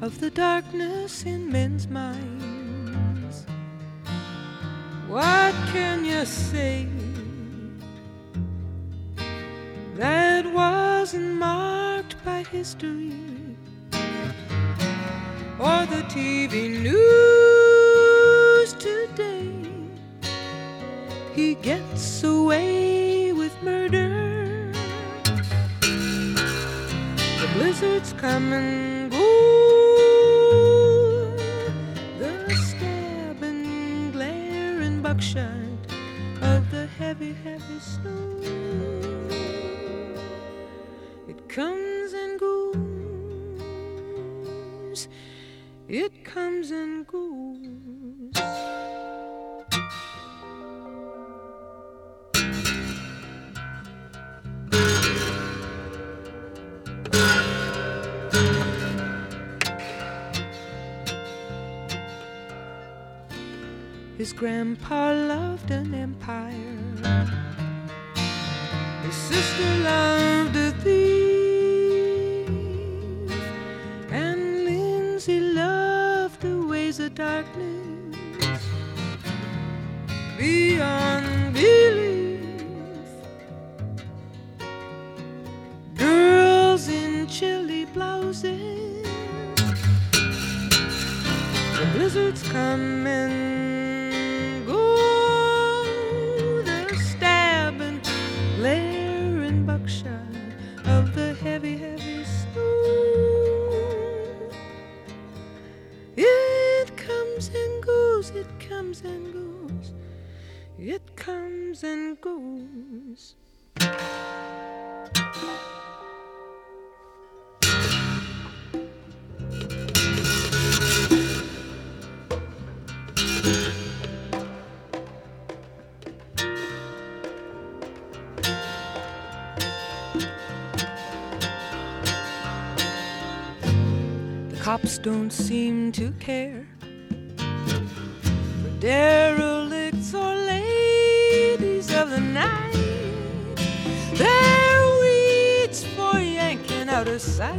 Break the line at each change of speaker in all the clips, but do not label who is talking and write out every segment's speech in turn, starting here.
of the darkness in men's minds. What can you say that wasn't marked by history or the TV news today? He gets away with murder. The blizzards come and go, the stab and glare and buckshot of the heavy, heavy snow. It comes and goes, it comes and goes. His grandpa loved an empire. His sister loved a thief. And Lindsay loved the ways of darkness beyond belief. Girls in chilly blouses. The blizzards come and of the heavy, heavy snow. It comes and goes, it comes and goes, it comes and goes. Cops don't seem to care for derelicts or ladies of the night. They're weeds for yanking out of sight.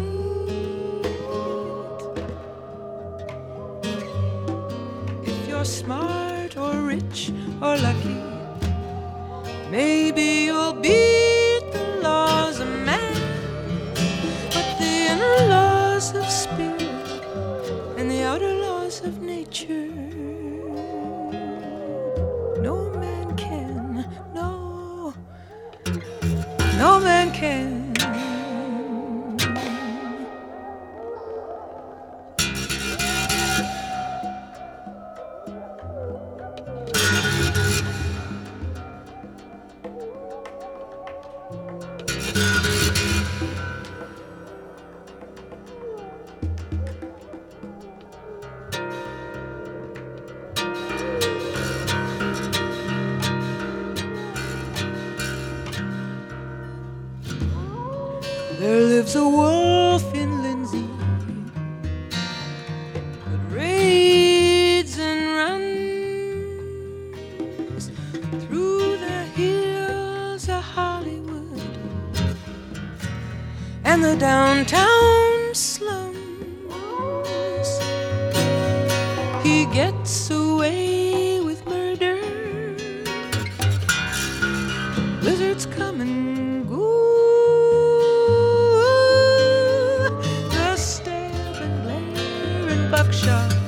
If you're smart or rich or lucky, maybe you'll beat the laws of man. But the inner laws of spirit and the outer laws of nature, no man can, no man can. There lives a wolf in Lindsay that raids and runs through the hills of Hollywood and the downtown slums. He gets away with murder. Blizzards come and go. Buckshot